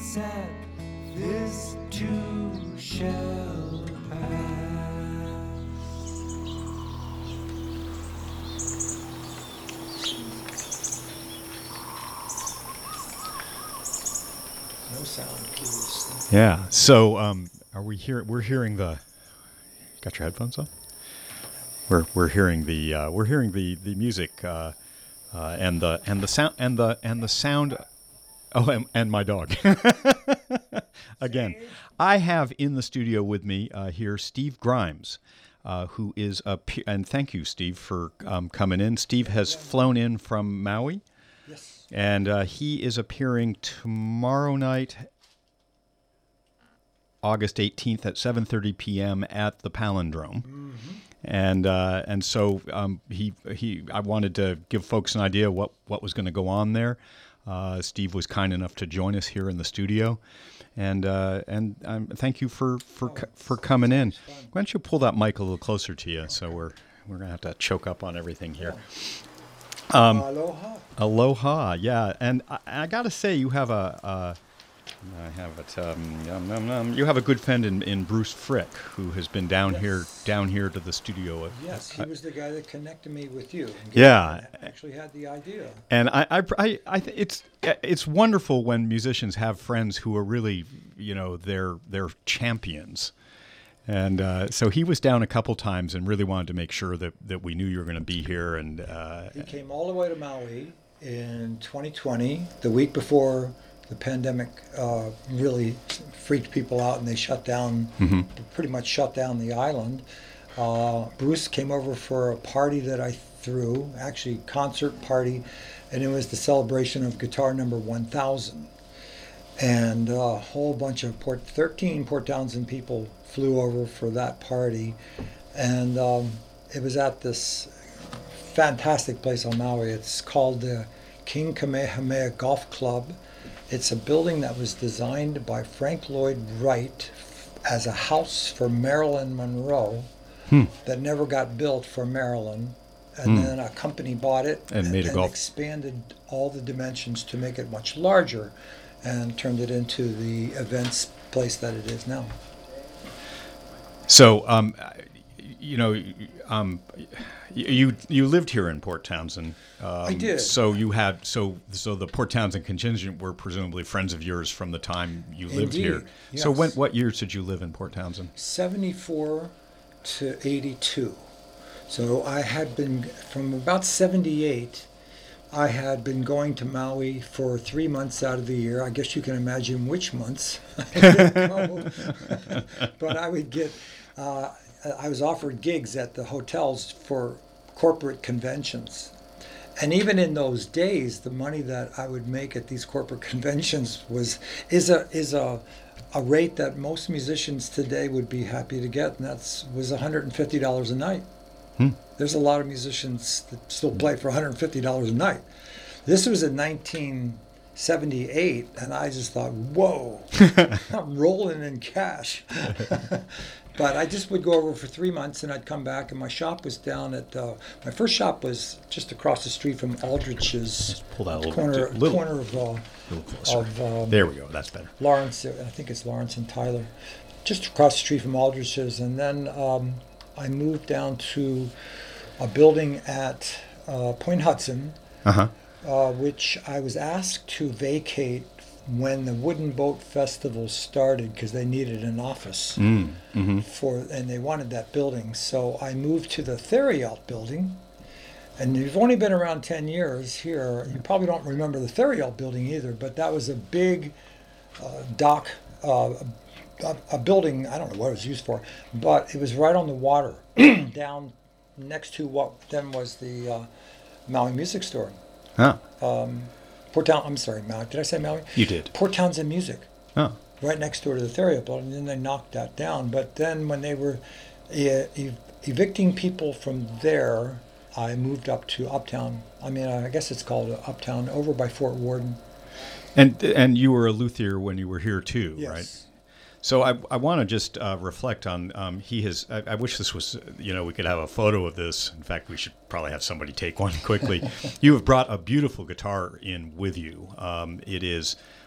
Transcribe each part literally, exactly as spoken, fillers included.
sad, this too shall pass. No sound, please. Yeah. So, um, are we here? We're hearing the. Got your headphones on? We're we're hearing the uh, we're hearing the the music uh, uh, and the and the sound and the and the sound. Oh, and, and my dog. Again, I have in the studio with me uh, here Steve Grimes, uh, who is a pe- and thank you, Steve, for um, coming in. Steve has flown in from Maui. Yes. And uh, he is appearing tomorrow night, August eighteenth at seven thirty p.m. at the Palindrome. Mm-hmm. And uh, and so um, he he I wanted to give folks an idea what, what was going to go on there. Uh, Steve was kind enough to join us here in the studio, and uh, and um, thank you for for Oh, co- for coming in. Why don't you pull that mic a little closer to you? So we're we're gonna have to choke up on everything here. Um, Aloha. Aloha, yeah, and I, I got to say, you have a, uh, I have it. Um, um, um, um, you have a good friend in, in Bruce Frick, who has been down Yes. here, down here to the studio. Yes, he Uh, was the guy that connected me with you. and Yeah. actually had the idea. And I, I, I, I th- it's it's wonderful when musicians have friends who are really, you know, they're they're champions. And uh, so he was down a couple times and really wanted to make sure that, that we knew you were going to be here. And uh, He came all the way to Maui in twenty twenty, the week before the pandemic uh, really freaked people out and they shut down, mm-hmm. pretty much shut down the island. Uh, Bruce came over for a party that I threw, actually concert party, and it was the celebration of guitar number one thousand. And a whole bunch of Port, thirteen Port Townsend people flew over for that party. And um, it was at this fantastic place on Maui. It's called the King Kamehameha Golf Club. It's a building that was designed by Frank Lloyd Wright as a house for Marilyn Monroe Hmm. that never got built for Marilyn. And Hmm. then a company bought it And made a golf- expanded all the dimensions to make it much larger and turned it into the events place that it is now. So, um, you know, um, you you lived here in Port Townsend. Um, I did. So you had so so the Port Townsend contingent were presumably friends of yours from the time you lived Indeed, here. So yes. when what years did you live in Port Townsend? seventy-four to eighty-two. So I had been, from about seventy-eight, I had been going to Maui for three months out of the year. I guess you can imagine which months I would go. But I would get, uh, I was offered gigs at the hotels for corporate conventions. And even in those days, the money that I would make at these corporate conventions was is a is a a rate that most musicians today would be happy to get, and that's was one hundred fifty dollars a night. Hmm. There's a lot of musicians that still play for one hundred fifty dollars a night. This was in nineteen seventy-eight, and I just thought, whoa, I'm rolling in cash. But I just would go over for three months, and I'd come back, and my shop was down at, uh, my first shop was just across the street from Aldrich's, Pull that a little, corner, little, corner of, uh, little closer. of um, There we go. That's better. Lawrence, I think it's Lawrence and Tyler, just across the street from Aldrich's. And then um, I moved down to a building at uh, Point Hudson, Uh-huh. uh, which I was asked to vacate when the Wooden Boat Festival started because they needed an office Mm. Mm-hmm. for, and they wanted that building. So I moved to the Theriault building. And you've only been around ten years here. You probably don't remember the Theriault building either, but that was a big uh, dock, uh, a, a building, I don't know what it was used for, but it was right on the water, down next to what then was the uh, Maui Music Store. Huh. Um, Port Town, I'm sorry, Maui. Did I say Maui? You did. Port Townsend Music, Oh. right next door to the Theriault building. And then they knocked that down. But then when they were e- ev- evicting people from there, I moved up to Uptown. I mean, I guess it's called Uptown, over by Fort Worden. And and you were a luthier when you were here too, Yes. right? So I, I want to just uh, reflect on um, he has. I, I wish this was, you know, we could have a photo of this. In fact, we should probably have somebody take one quickly. You have brought a beautiful guitar in with you. Um, it is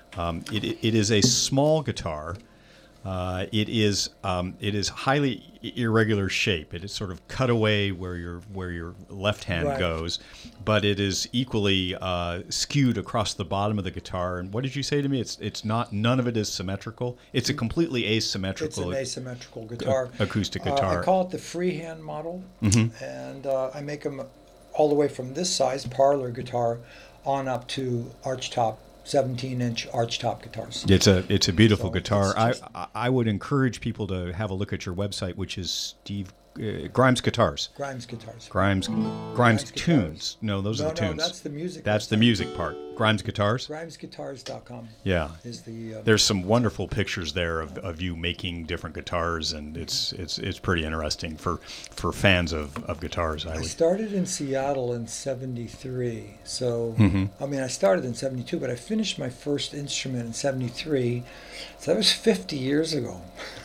Um, it, it is a small guitar. Uh, it is um, it is highly irregular shape. It is sort of cut away where your where your left hand Right. goes, but it is equally uh, skewed across the bottom of the guitar. And what did you say to me? It's it's not none of it is symmetrical. It's a completely It's asymmetrical an asymmetrical guitar. acoustic Uh, guitar. I call it the freehand model, Mm-hmm. and uh, I make them all the way from this size parlor guitar on up to archtop, seventeen-inch archtop guitars. It's a it's a beautiful So guitar. it's I just- I I would encourage people to have a look at your website, which is Steve uh, Grimes Guitars. Grimes guitars. Grimes Grimes, Grimes Guitars. Tunes. No, those no, are the no, tunes. that's the music. That's the music part. Grimes Guitars. grimes guitars dot com Yeah. is the. Uh, There's some wonderful pictures there of, of you making different guitars, and it's it's it's pretty interesting for for fans of, of guitars. I I would. started in Seattle in seventy-three. So, Mhm. I mean, I started in seventy-two, but I finished my first instrument in seventy-three. So that was fifty years ago.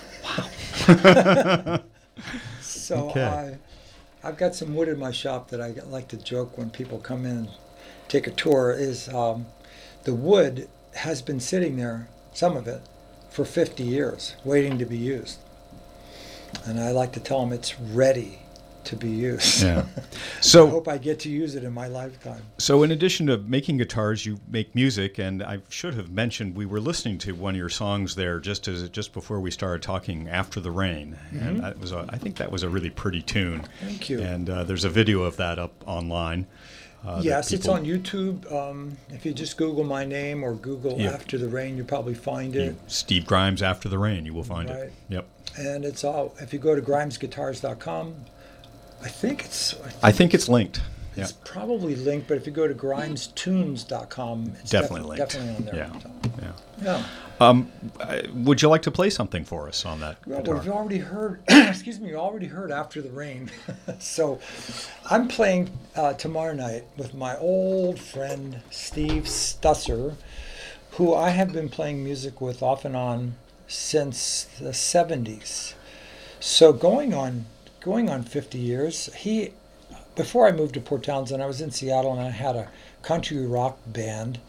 Wow. So Okay. I, I've got some wood in my shop that I like to joke when people come in and take a tour is um, the wood has been sitting there, some of it, for fifty years, waiting to be used. And I like to tell them it's ready to be used. Yeah. I So hope I get to use it in my lifetime. so in addition to making guitars, you make music, and I should have mentioned we were listening to one of your songs there just as just before we started talking, "After the Rain," and that was a, I think that was a really pretty tune. Thank you. And uh, there's a video of that up online. Uh, that Yes, it's people- on YouTube. Um, if you just Google my name or Google Yeah. After the Rain, you'll probably find it. you- Steve Grimes, "After the Rain," you will find Right. it. Yep. And it's all, if you go to grimes guitars dot com, I think it's, I think it's linked. Yeah. it's probably linked, but if you go to grimes tunes dot com, it's Definitely defi- linked. definitely on there. Yeah. So, Yeah. yeah. Um, uh, would you like to play something for us on that Well, guitar? we've already heard, excuse me, we already heard After the Rain. So I'm playing uh, tomorrow night with my old friend Steve Stusser, who I have been playing music with off and on since the seventies. So going on going on fifty years, he before I moved to Port Townsend, I was in Seattle and I had a country rock band.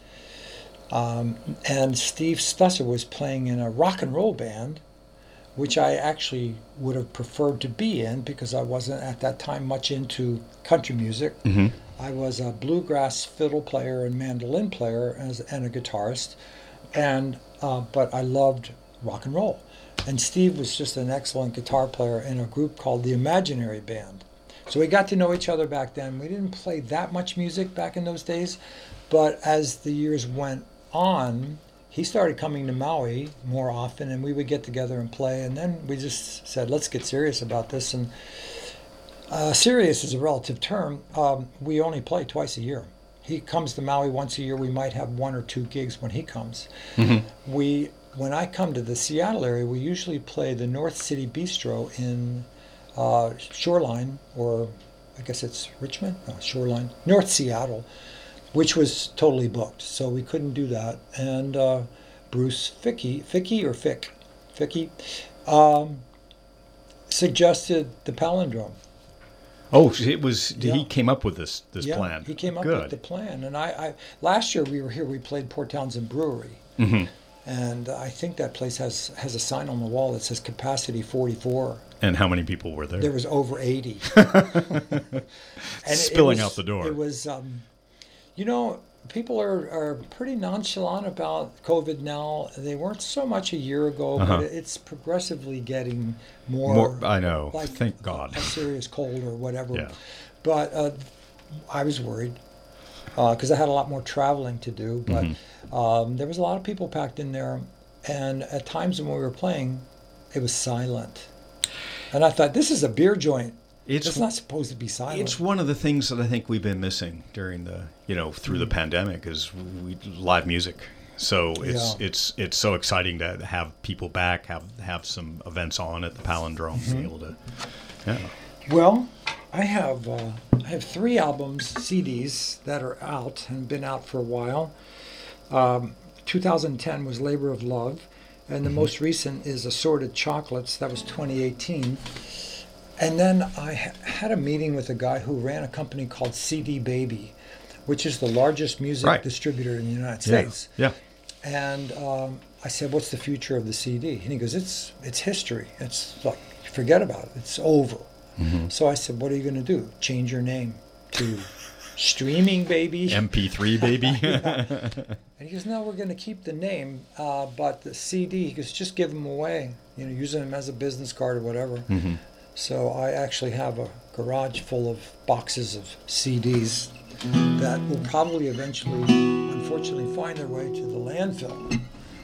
Um, and Steve Stusser was playing in a rock and roll band, which I actually would have preferred to be in because I wasn't at that time much into country music. hmm I was a bluegrass fiddle player and mandolin player as, and a guitarist, and uh, but I loved rock and roll. And Steve was just an excellent guitar player in a group called the Imaginary Band. So we got to know each other back then. We didn't play that much music back in those days, but as the years went on, he started coming to Maui more often, and we would get together and play. And then we just said, let's get serious about this. And uh, serious is a relative term. Um, we only play twice a year. He comes to Maui once a year. We might have one or two gigs when he comes. hmm We, when I come to the Seattle area, we usually play the North City Bistro in uh, Shoreline, or I guess it's Richmond, no, Shoreline, North Seattle, which was totally booked, so we couldn't do that. And uh, Bruce Fickey, Fickey or Fick, Fickey, um, suggested the palindrome. Oh, it was. Yeah. He came up with this this yeah, plan. he came up Good. with the plan, and I, I last year we were here. We played Port Townsend Brewery, hmm and I think that place has has a sign on the wall that says capacity forty-four. And how many people were there? There was over eighty. And it- Spilling it was, out the door. It was, um, you know, people are, are pretty nonchalant about COVID now. They weren't so much a year ago, Uh-huh. but it's progressively getting more, More, I know. like Thank a- God. a serious cold or whatever. Yeah. But uh, I was worried because I had a lot more traveling to do. But Mhm. um, there was a lot of people packed in there, and at times when we were playing, it was silent. And I thought, this is a beer joint. It's It's not supposed to be silent. It's one of the things that I think we've been missing during the, you know, through the pandemic is we, live music. So it's Yeah. it's it's so exciting to have people back, have have some events on at the Palindrome, Mm-hmm. be able to, yeah. Well, I have uh, I have three albums, C Ds that are out and been out for a while. Um, two thousand ten was Labor of Love, and the most recent is Assorted Chocolates. That was twenty eighteen. And then I ha- had a meeting with a guy who ran a company called C D Baby, which is the largest music Right. distributor in the United Yeah. States. Yeah. And um, I said, "What's the future of the C D?" And he goes, "It's it's history. It's like forget about it. It's over." Mm-hmm. So I said, "What are you going to do? Change your name to Streaming Baby?" M P three Baby. Yeah. And he goes, "No, we're going to keep the name, uh, but the C D." He goes, "Just give them away. You know, use them as a business card or whatever." Mm-hmm. So I actually have a garage full of boxes of C Ds that will probably eventually, unfortunately, find their way to the landfill.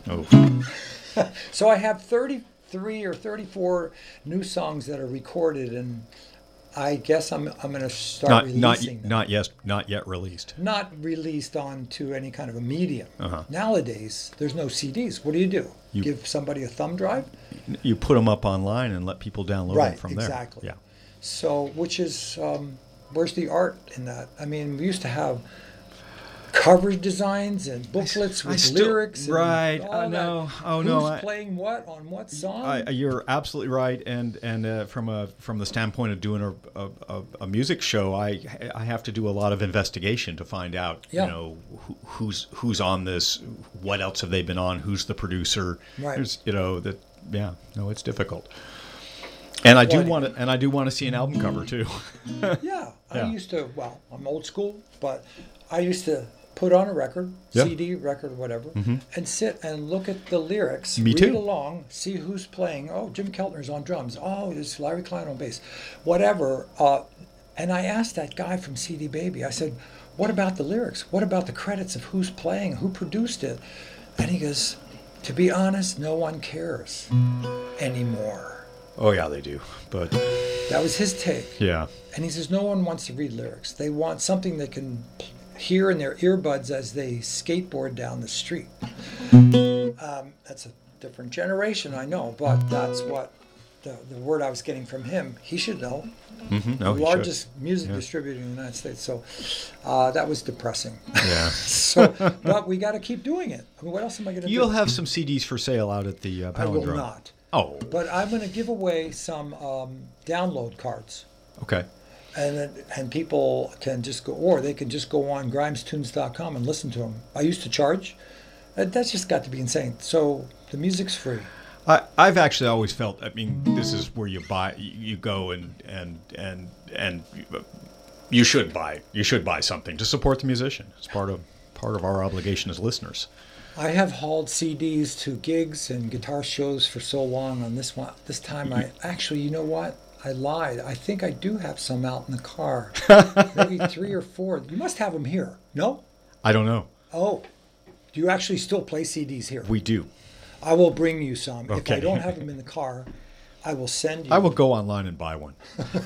Oh. So I have thirty-three or thirty-four new songs that are recorded, and I guess I'm I'm going to start Not releasing not them. not yet not yet released. Not released onto any kind of a medium. Uh-huh. Nowadays, there's no C Ds. What do you do? You- Give somebody a thumb drive? You put them up online and let people download them Right, from there. exactly. Yeah. So, which is, um, where's the art in that? I mean, we used to have cover designs and booklets I with still- lyrics. And right. all Uh, that. no. Oh, Who's no, I- playing what on what song? I, you're absolutely right, and and uh, from a from the standpoint of doing a, a, a- a music show, I I have to do a lot of investigation to find out, Yeah. you know, who, who's who's on this, what else have they been on, who's the producer, Right. There's, you know, that yeah, no, it's difficult. And I do Well, want to, and I do want to see an album cover too. yeah, I Yeah. used to, well, I'm old school, but I used to put on a record, Yeah. C D, record, whatever, Mhm. and sit and look at the lyrics, Me read too. along, see who's playing. Oh, Jim Keltner's on drums. Oh, there's Larry Klein on bass. Whatever. Uh, and I asked that guy from C D Baby, I said, "What about the lyrics? What about the credits of who's playing, who produced it?" And he goes, "To be honest, no one cares anymore." Oh yeah, they do, but That was his take. yeah, And he says, no one wants to read lyrics. They want something they can hear in their earbuds as they skateboard down the street. Um, that's a different generation, I know, but that's what the, the word I was getting from him. He should know. mm-hmm. no, the he largest should. music Yeah. distributor in the United States. So uh, that was depressing. Yeah. So, but we got to keep doing it. I mean, what else am I going to do? You'll have some C Ds for sale out at the uh, I will Palindrome. not. Oh, But I'm going to give away some um, download cards. okay. And then, and people can just go, or they can just go on grimes tunes dot com and listen to them. I used to charge. Uh, That's just got to be insane. So the music's free. I, I've actually always felt. I mean, this is where you buy, you you go and and and and you should buy. You should buy something to support the musician. It's part of part of our obligation as listeners. I have hauled C Ds to gigs and guitar shows for so long. On this one, this time I actually, you know what? I lied. I think I do have some out in the car. Maybe three or four. You must have them here. No? I don't know. Oh, do you actually still play C Ds here? We do. I will bring you some. If I Okay. don't have them in the car, I will send you. I will go online and buy one.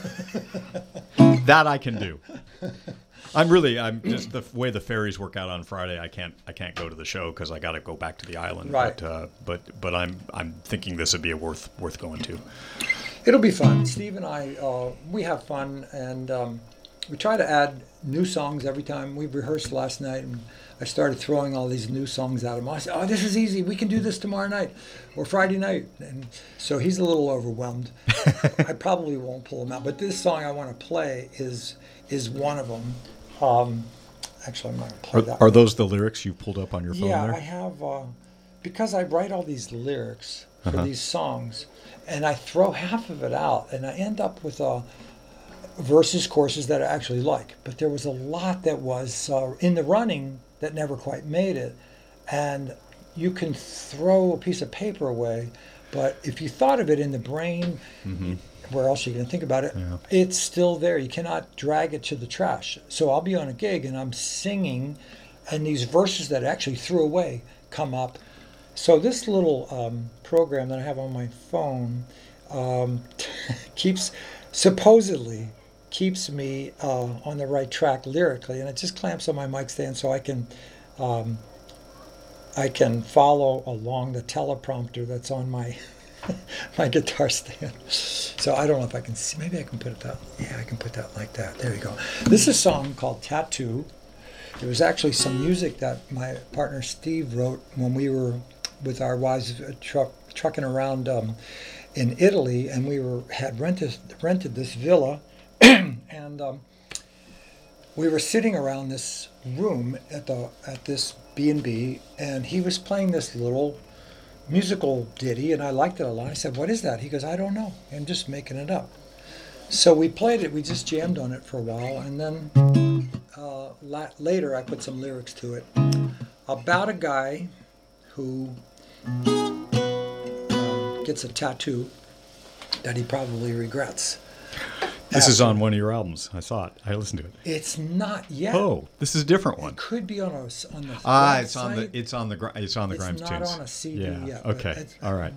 That I can do. I'm really. I'm just the way the ferries work out on Friday. I can't. I can't go to the show because I got to go back to the island. Right. But uh, but but I'm I'm thinking this would be a worth worth going to. It'll be fun. Steve and I, uh, we have fun, and um, we try to add new songs every time. We rehearsed last night, and I started throwing all these new songs at him. I said, "Oh, this is easy. We can do this tomorrow night or Friday night." And so he's a little overwhelmed. I probably won't pull him out, but this song I want to play is is one of them. Um, actually, I'm going to play Are, that. are one. those the lyrics you pulled up on your phone Yeah, there? I have, uh, because I write all these lyrics for Uh-huh. these songs, and I throw half of it out, and I end up with uh, verses, choruses that I actually like. But there was a lot that was uh, in the running that never quite made it, and you can throw a piece of paper away, but if you thought of it in the brain, Mm-hmm. where else are you going to think about it? Yeah. It's still there. You cannot drag it to the trash. So I'll be on a gig and I'm singing, and these verses that I actually threw away come up. So this little um, program that I have on my phone um, keeps, supposedly, keeps me uh, on the right track lyrically, and it just clamps on my mic stand so I can um, I can follow along the teleprompter that's on my my guitar stand. So I don't know if I can see. Maybe I can put it that. Yeah, I can put that like that. There you go. This is a song called Tattoo. It was actually some music that my partner Steve wrote when we were with our wives uh, truck, trucking around um, in Italy, and we were had rented rented this villa, and um, we were sitting around this room at the at this B and B, and he was playing this little musical ditty, and I liked it a lot. I said, "What is that?" He goes, "I don't know. I'm just making it up." So we played it. We just jammed on it for a while, and then uh, la- later I put some lyrics to it about a guy who um, gets a tattoo that he probably regrets. This after. is on one of your albums. I saw it. I listened to it. It's not yet. Oh, this is a different one. It could be on a on the Ah, website. it's on the it's on the Gri- it's on the It's Grimes not tunes. on a C D yeah. yet, but Okay. it's- All right.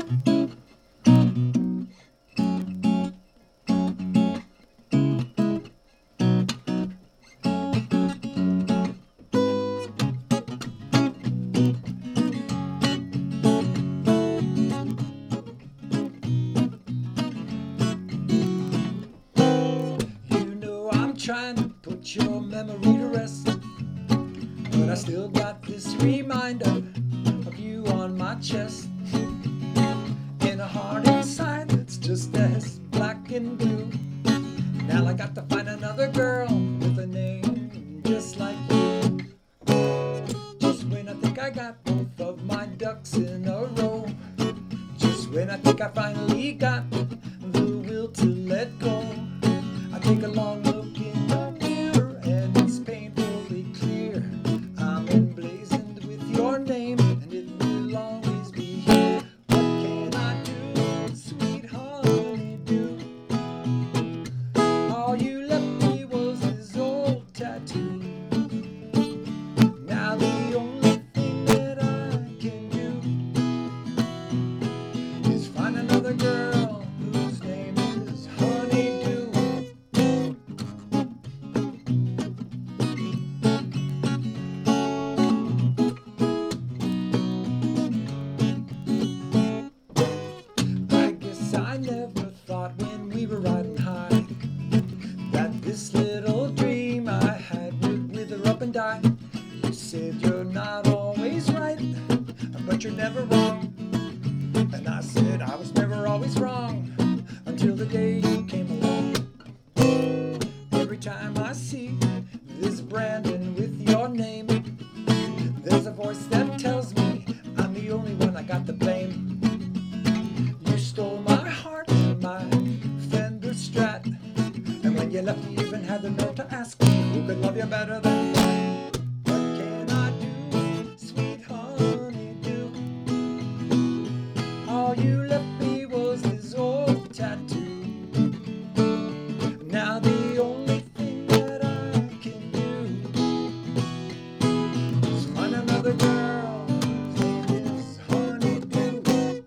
You know I'm trying to put your memory to rest, but I still got this reminder of you on my chest, in a heart inside that's just as black and blue. Now I got to find another girl with a name just like you. Just when I think I got both of my ducks in a row, just when I think I finally got the will to let go, I take a long look in the mirror and it's painfully clear I'm emblazoned with your name and it will always be here. What can I do, sweet honey, do? All you left me was this old tattoo. Now the only thing that I can do is find another girl whose name is Honeydew. I guess I never thought when we were riding high that this little dream I had would wither up and die. You said you're not always right, but you're never wrong. And I said I was never always wrong until the day you came along. Every time I see this Brandon with your name, there's a voice that tells me I'm the only one I got to blame. You stole my heart, my Fender Strat, and when you left you even had the nerve to ask me who could love you better than that. What can I do, sweet honey, do? All you left me was this old tattoo. Now the only thing that I can do is find another girl whose name is Honeydew.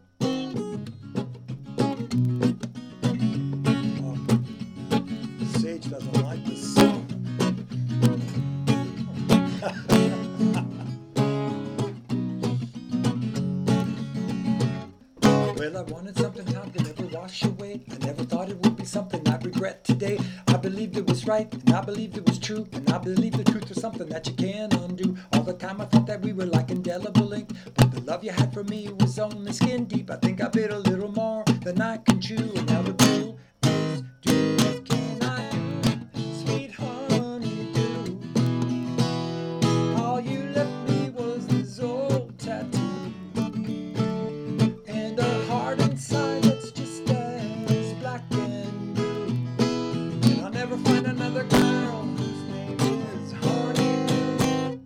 Oh, Sage doesn't like this song. Well, I wanted something time to never wash away. I never thought it would be something I regret today. I believed it was right, and I believed it was true, and I believed the truth was something that you can't undo. All the time I thought that we were like indelible ink, but the love you had for me was only skin deep. I think I bit a little more than I can chew, and now the bill is due. What can I do, sweet honey, do? All you left me was this old tattoo. And a heart inside that's just as black and blue. And I'll never find another girl whose name is Honeydew.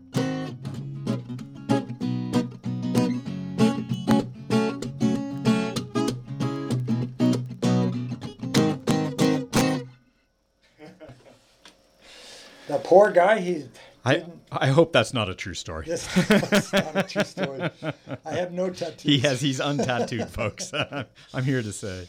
The poor guy, he I I hope that's not a true story. This is not a true story. I have no tattoos. He has he's untattooed, folks. I'm here to say.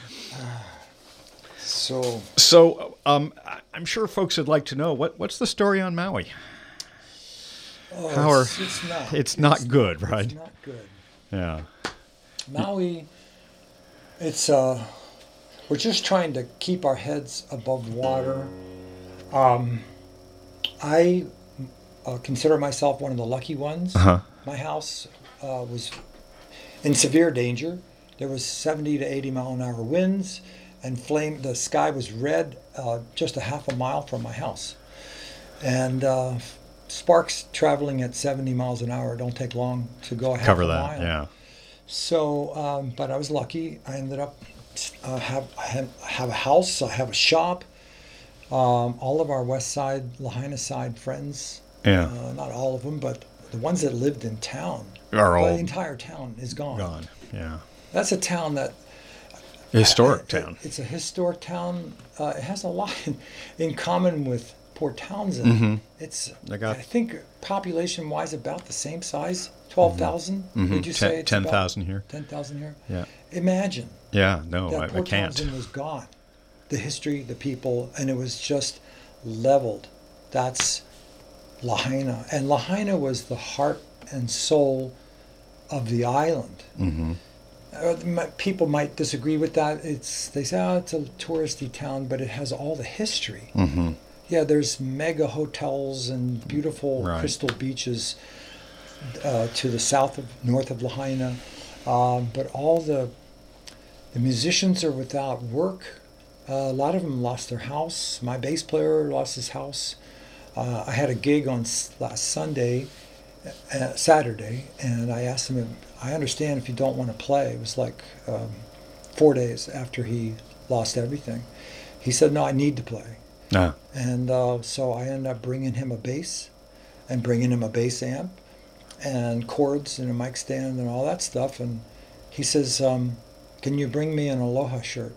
So, So, um, I- I'm sure folks would like to know what what's the story on Maui. oh, How are- it's, it's not. it's not good, It's right? not good. Yeah. Maui, it's uh, we're just trying to keep our heads above water. Um, I uh, consider myself one of the lucky ones. Uh-huh. My house uh, was in severe danger. There was seventy to eighty mile an hour winds, and flame. The sky was red uh, just a half a mile from my house, and uh, sparks traveling at seventy miles an hour don't take long to go a half Cover a that, mile. yeah. So, um, but I was lucky. I ended up uh, have I have, have a house. I have a shop. Um, all of our West Side, Lahaina side friends, Yeah. uh, not all of them, but the ones that lived in town, Are well, all the entire town is gone. gone. Yeah. That's a town that Historic uh, it- town. It's a historic town. Uh, it has a lot in, in common with Port Townsend. Mm-hmm. It's I got- I think population wise about the same size, twelve thousand. Mm-hmm. Would you say it's ten about thousand here? ten thousand here? Yeah. Imagine Yeah. No, that I, I Port can't. Townsend was gone. The history, the people, and it was just leveled. That's Lahaina. And Lahaina was the heart and soul of the island. Mm-hmm. Uh, my- people might disagree with that. It's they say, oh, it's a touristy town, but it has all the history. Mm-hmm. Yeah, there's mega hotels and beautiful Right. crystal beaches uh, to the south of north of Lahaina, um, but all the the musicians are without work. Uh, a lot of them lost their house. My bass player lost his house. Uh, I had a gig on s- last Sunday, uh, Saturday, and I asked him, if, I understand if you don't want to play. It was like um, four days after he lost everything. He said, no, I need to play. Ah. And uh, so I ended up bringing him a bass and bringing him a bass amp and chords and a mic stand and all that stuff. And he says, um, can you bring me an Aloha shirt?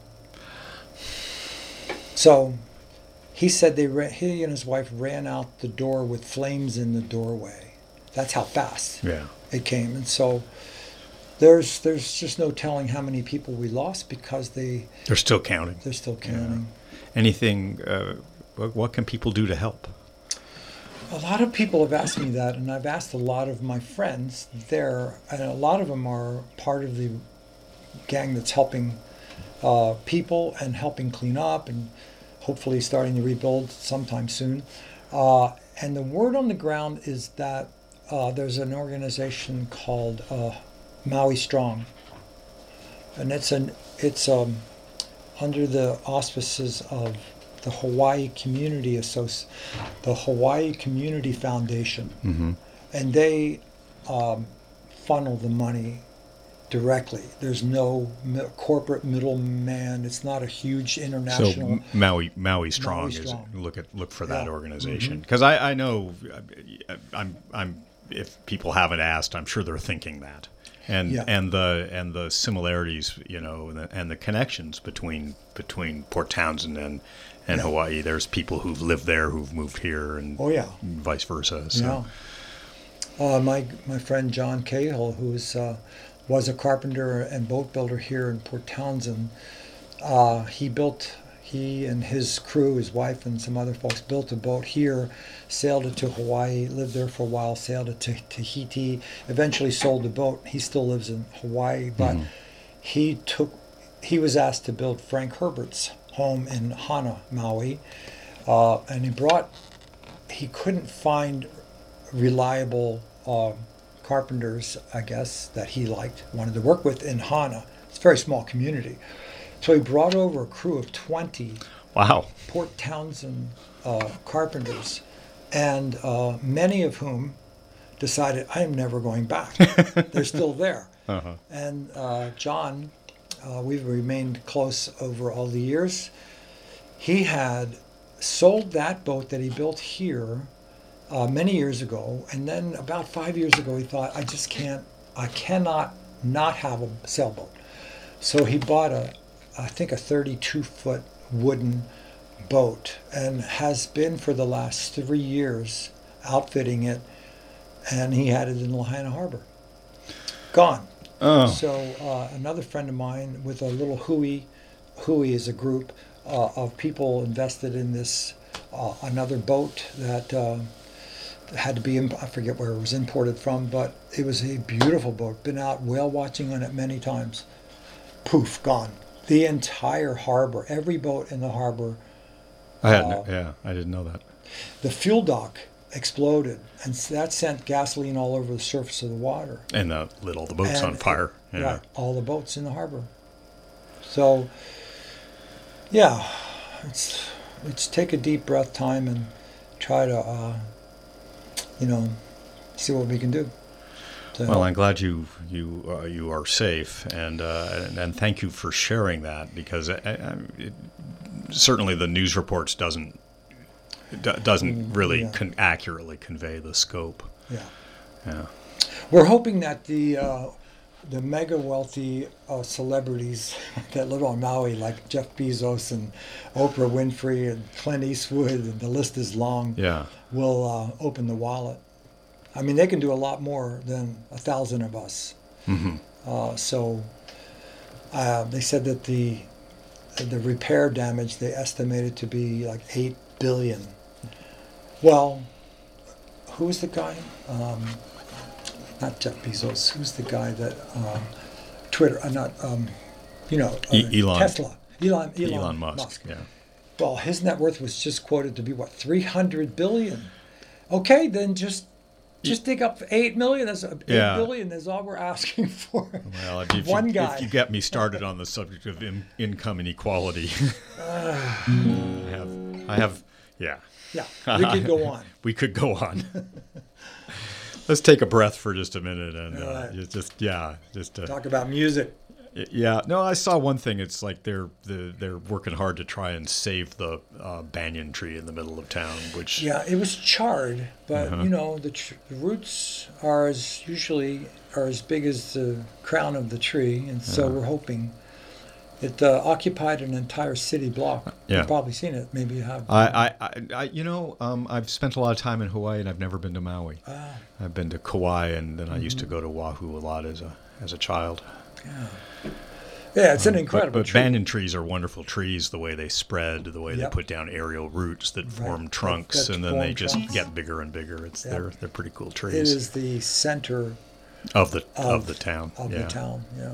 So he said they ran, he and his wife ran out the door with flames in the doorway. That's how fast Yeah. it came. And so there's there's just no telling how many people we lost because they, They're still counting. they're still counting. Anything? Uh, what, what can people do to help? A lot of people have asked me that, and I've asked a lot of my friends there, and a lot of them are part of the gang that's helping uh, people and helping clean up and hopefully starting to rebuild sometime soon. Uh, and the word on the ground is that uh, there's an organization called uh, Maui Strong, and it's an it's um, under the auspices of the Hawaii Community Associ- the Hawaii Community Foundation, Mm-hmm. and they um, funnel the money directly. There's no mi- corporate middleman. It's not a huge So international. M- Maui Maui Strong Maui is Strong. look at look for that Yeah. organization because I, I know uh, I'm I'm if people haven't asked I'm sure they're thinking that and Yeah. and the and the similarities you know and the, and the connections between between Port Townsend and and Yeah. Hawaii. There's people who've lived there who've moved here and Oh yeah, vice versa. So. yeah. Uh, my my friend John Cahill, who's uh, was a carpenter and boat builder here in Port Townsend, uh, he built. He and his crew, his wife and some other folks, built a boat here, sailed it to Hawaii, lived there for a while, sailed it to Tahiti, eventually sold the boat. He still lives in Hawaii, but Mhm. he took. He was asked to build Frank Herbert's home in Hana, Maui, uh, and he brought. He couldn't find reliable uh, carpenters, I guess, that he liked, wanted to work with in Hana. It's a very small community. So he brought over a crew of twenty Wow. Port Townsend uh, carpenters, and uh, many of whom decided, I am never going back. They're still there. Uh-huh. And uh, John, uh, we've remained close over all the years. He had sold that boat that he built here uh, many years ago, and then about five years ago, he thought, I just can't, I cannot not have a sailboat. So he bought a, I think a thirty-two foot wooden boat, and has been for the last three years outfitting it, and he had it in Lahaina Harbor. Gone. Oh. So uh, another friend of mine with a little Hui, Hui is a group uh, of people invested in this, uh, another boat that uh, had to be, imp- I forget where it was imported from, but it was a beautiful boat. Been out whale watching on it many times. Poof, gone. The entire harbor, every boat in the harbor, I had uh, no, yeah, I didn't know that. the fuel dock exploded, and that sent gasoline all over the surface of the water. And uh, lit all the boats And on fire. it- Yeah. Right, all the boats in the harbor. So, yeah, it's it's take a deep breath time and try to uh, you know, see what we can do. to Well, help. I'm glad you you uh, you are safe, and, uh, and and thank you for sharing that, because I, I, it, certainly the news reports doesn't do, doesn't really yeah. con- accurately convey the scope. Yeah. Yeah. We're hoping that the uh, the mega wealthy uh, celebrities that live on Maui, like Jeff Bezos and Oprah Winfrey and Clint Eastwood, and the list is long, Yeah. will uh, open the wallet. I mean, they can do a lot more than a thousand of us. Mm-hmm. Uh, so uh, they said that the the repair damage they estimated to be like eight billion. Well, who's the guy? Um, not Jeff Bezos. Who's the guy that um, Twitter? Uh, not um, you know uh, E- Elon. Tesla. Elon. Elon, Elon Musk. Musk. Yeah. Well, his net worth was just quoted to be what, three hundred billion. Okay, then just just dig up eight million. That's eight Yeah. billion is all we're asking for. Well, if you, One if, guy. if you get me started on the subject of in, income inequality, I have, I have, yeah. Yeah, we could go on. We could go on. Let's take a breath for just a minute and uh, Alright. you just, yeah, just uh, Talk about music. yeah. No, I saw one thing. It's like they're the, they're working hard to try and save the uh, banyan tree in the middle of town, which Yeah, it was charred, but Uh-huh. you know the, tr- the roots are as usually are as big as the crown of the tree, and so Yeah. we're hoping it uh, occupied an entire city block. Yeah. You've probably seen it. Maybe you have. I, I, I, I, you know, um, I've spent a lot of time in Hawaii, and I've never been to Maui. Ah, I've been to Kauai, and then I used to go to Oahu a lot as a as a child. yeah. Yeah, it's an Um, incredible But, but tree. banyan trees are wonderful trees. The way they spread, the way Yep. they put down aerial roots that form That- trunks, that and then form they just trunks. get bigger and bigger. It's Yep. they're they're pretty cool It trees is the center of the of, of- the town. of yeah. the town. Yeah.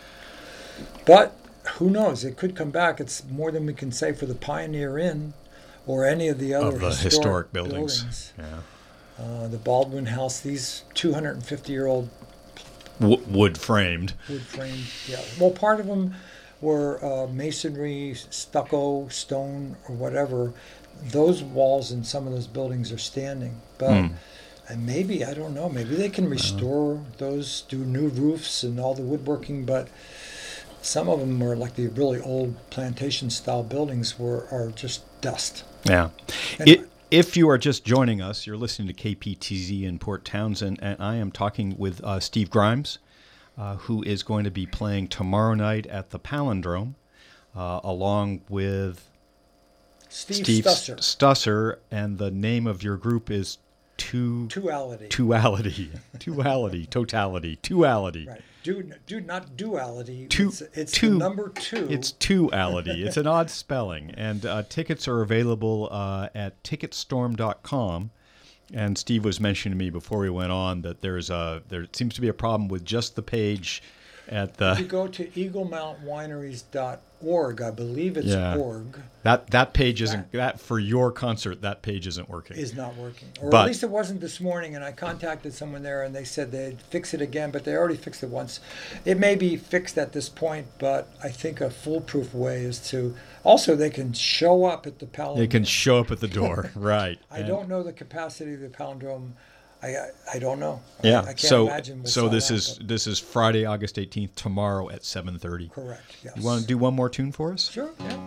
But who knows? It could come back. It's more than we can say for the Pioneer Inn or any of the other Of the historic, historic, buildings. buildings. Yeah. Uh, the Baldwin House, these two hundred fifty year old W- wood framed. wood frame. Yeah. Well, part of them were uh, masonry, stucco, stone, or whatever. Those walls in some of those buildings are standing, but Hmm. and maybe I don't know. Maybe they can restore those, do new roofs and all the woodworking, but some of them were like the really old plantation style buildings were are just dust. Yeah. Anyway. It, if you are just joining us, you're listening to K P T Z in Port Townsend, and I am talking with uh, Steve Grimes, uh, who is going to be playing tomorrow night at the Palindrome, uh, along with Steve, Steve Stusser, Stusser, and the name of your group is Two duality. Tuality, Tuality, Totality, Tuality. Right. Du, du, not duality. Two- it's it's two- the number two. It's Tuality. It's an odd spelling, and uh, tickets are available uh, at ticketstorm dot com. And Steve was mentioning to me before we went on that there's a there seems to be a problem with just the page at If you the go to eagle mount wineries dot org, I believe it's Yeah. org, that that page isn't that for your concert. That page isn't working. is not working. Or But- at least it wasn't this morning, and I contacted someone there, and they said they'd fix it again, but they already fixed it once. It may be fixed at this point, but I think a foolproof way is to... Also, they can show up at the Palindrome. They can show up at the door, right? I And- don't know the capacity of the Palindrome. I, I, I don't know. Yeah. I, I can't so imagine we'll so sell this out, is but- this is Friday, August eighteenth, tomorrow at seven thirty. Correct, yes. You want to do one more tune for us? Sure, yeah.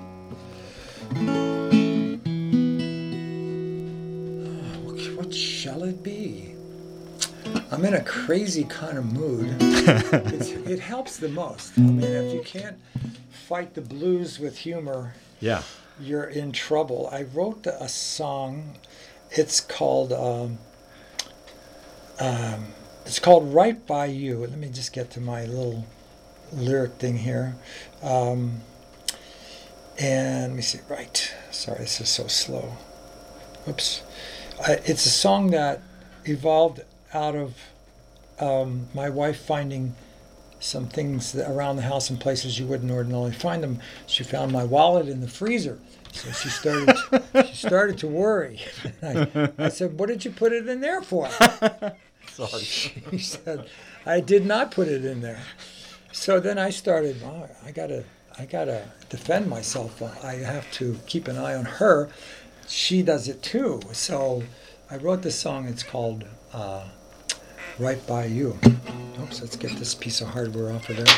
What- What shall it be? I'm in a crazy kind of mood. it's, it helps the most. I mean, if you can't fight the blues with humor, Yeah. you're in trouble. I wrote a song. It's called um, um, it's called "Right by You." Let me just get to my little lyric thing here. Um, and let me see. Right. Sorry, this is so slow. Oops. I, it's a song that evolved out of um, my wife finding some things that around the house in places you wouldn't ordinarily find them. She found my wallet in the freezer. So she started she started to worry. I, I said, "What did you put it in there for?" Sorry. She said, "I did not put it in there." So then I started, oh, I gotta I gotta defend myself. I have to keep an eye on her. She does it too. So I wrote this song. It's called uh, Right By You. Oops, let's get this piece of hardware off of there.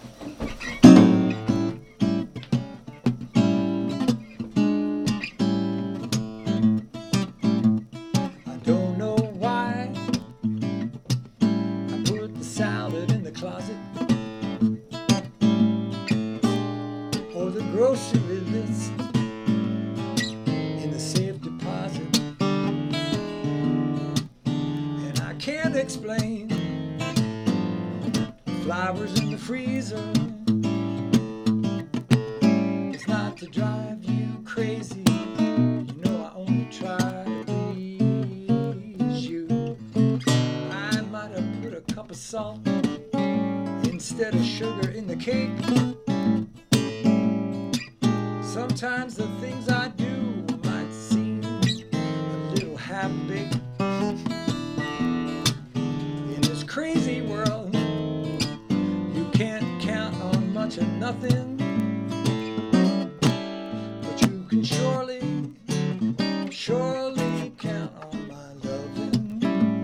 I don't know why I put the salad in the closet or the grocery list in the safe deposit, and I can't explain flowers in the freezer. It's not to drive you crazy, you know I only try to please you. I might have put a cup of salt instead of sugar in the cake. Sometimes the things I do might seem a little half-baked. In this crazy world, you can't count on much of nothing, but you can surely, surely count on my loving.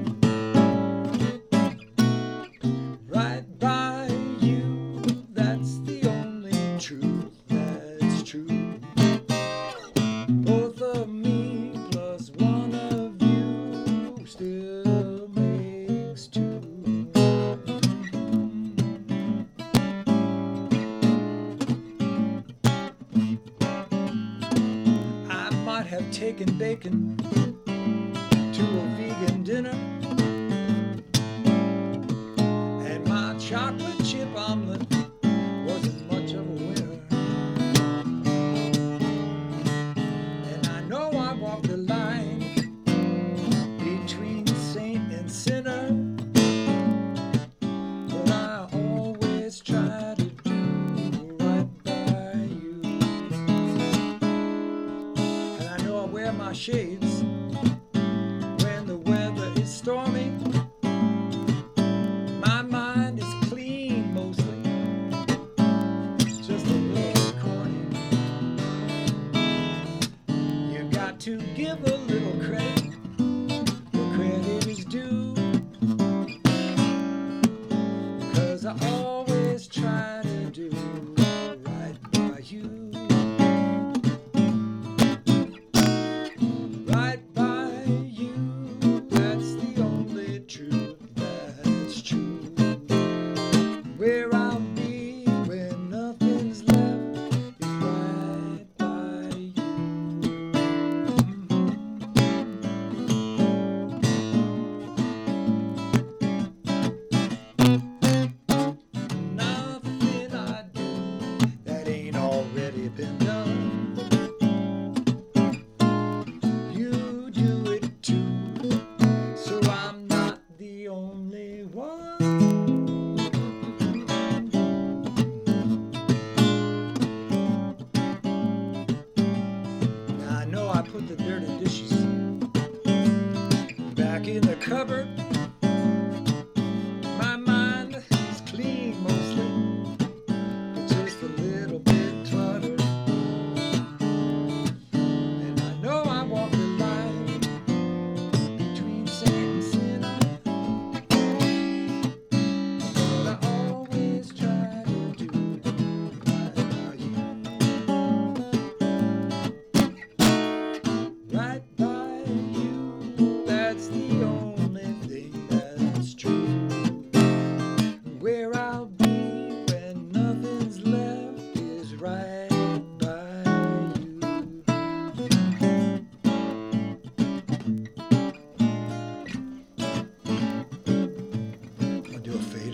Right by you, that's the only truth that's true. Both of me plus one of you still makes two. I might have taken bacon to a vegan dinner, and my chocolate chip omelet wasn't much of a winner. And I know I walked the line between saint and sinner, but I always try to do right by you. And I know I wear my shades when the weather is stormy. My mind is clean mostly, just a little corny. You got to give a little credit where credit is due, 'cause I always try to do right by you. Right by you, that's the only truth that's true. Where I'll be when nothing's left is right by you. Nothing I do that ain't already been done. You do it too, so I'm not the only one. Now I know I put the dirty dishes back in the cupboard. My mind is clean mostly, but just a little bit cluttered. And I know I walk the line between saint and sinner, but I always try to do right by you. Right by you, that's the only thing that's true. Where I'll be when nothing's left is right by you. I'll do a fade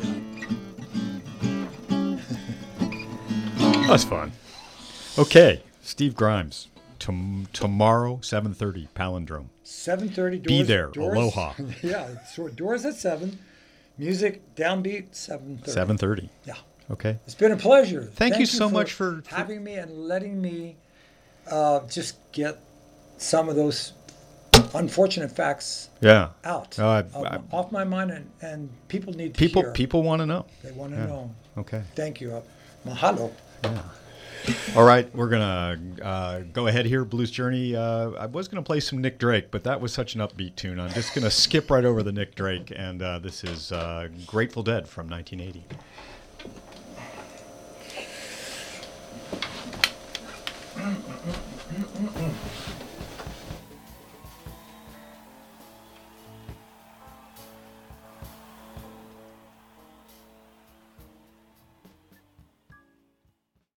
out. That's fun. Okay, Steve Grimes. Tom- tomorrow, seven thirty, Palindrome. seven thirty. Be there. Doors, Aloha. Yeah, so doors at seven. Music downbeat seven thirty. seven thirty. Yeah. Okay. It's been a pleasure. Thank you so much for- for- having me and letting me uh, just get some of those unfortunate facts Yeah. out Uh, of- I- off my mind, and, and people need to People hear. people want to know. They want to Yeah. know. Okay. Thank you. Uh, mahalo. Yeah. All right, we're gonna uh, go ahead here. Blues Journey. Uh, I was gonna play some Nick Drake, but that was such an upbeat tune. I'm just gonna skip right over the Nick Drake, and uh, this is uh, Grateful Dead from nineteen eighty. Mm-mm-mm-mm-mm-mm.